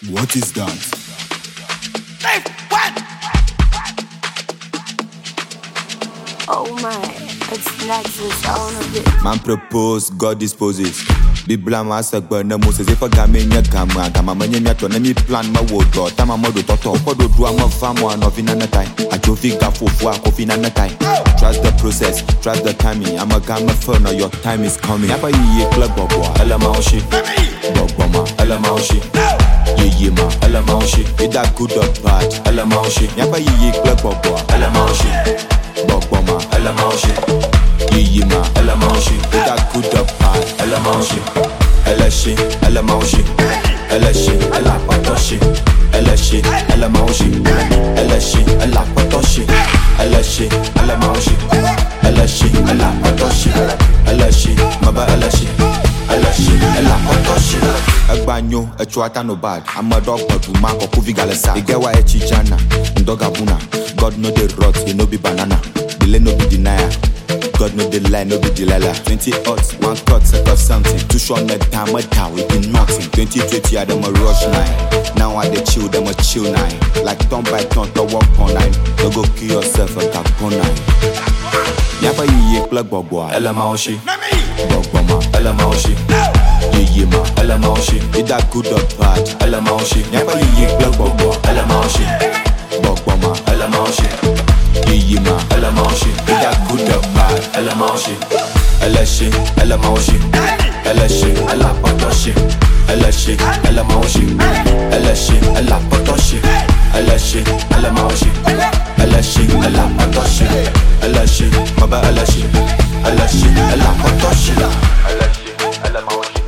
What is that? Hey, what? Oh my, it's Nexus on a bit. Man propose, God disposes. Be blam as a burner Moses. If a gamania camera, Gamania to me plan my word, Tama Modo Toto, Podo Drama Farmer, of in a time. I do think that for coffee in a time. Trust the process, trust the timing. I'm a gamma phone, your time is coming. Yapa ye club bobo, Alamaushi, Boboma, Alamaushi, Yima, Alamaushi, with that good or bad, Alamaushi, Yapa ye club bobo, Alamaushi, Boboma, Alamaushi, Yima, Alamaushi, with that good or bad, Alamaushi, Elashi, Alamaushi, Elashi, Alapatoshi, Elashi, Alamaushi, Elashi, Alapatoshi, Elashi, Alamaushi, Elashi, Alapatoshi, Elashi, Maba Elashi, Elashi, Alapatoshi. Agbanyo, Echuata no bad. I'm a dog, but you mark or Kuvi Galasa. Igawa Echichana, Ndogabuna. God know the rot, he no be banana. Delay no be denier. God know the lie, no be Delilah. 20 odds, one cut, set of something. Too short, net time, we did nothing. 2020, I them a rush 9. Now I dey chill, them a chill 9. Like turn by turn, to walk on 9. No go kill yourself, a tap on 9. Yapa ye plug bobo, Elamaoshi. Boboma, Elamaoshi. Yima, Elamaoshi. Is that good or bad? Elamaoshi. Yapa ye plug bobo, Elamaoshi. Boboma, Elamaoshi. Yima, Elamaoshi. Is that good or bad? Elamaoshi. Elashi, Elamaoshi. Elashi, Elapatoshi. Elashi, Elamaoshi. Elashi, Elapatoshi. Elashi, Elamaoshi. Elashi, Elapatoshi. Elashi, Maba Elashi. Elashi, Elapatoshi. Elashi, Elamaoshi.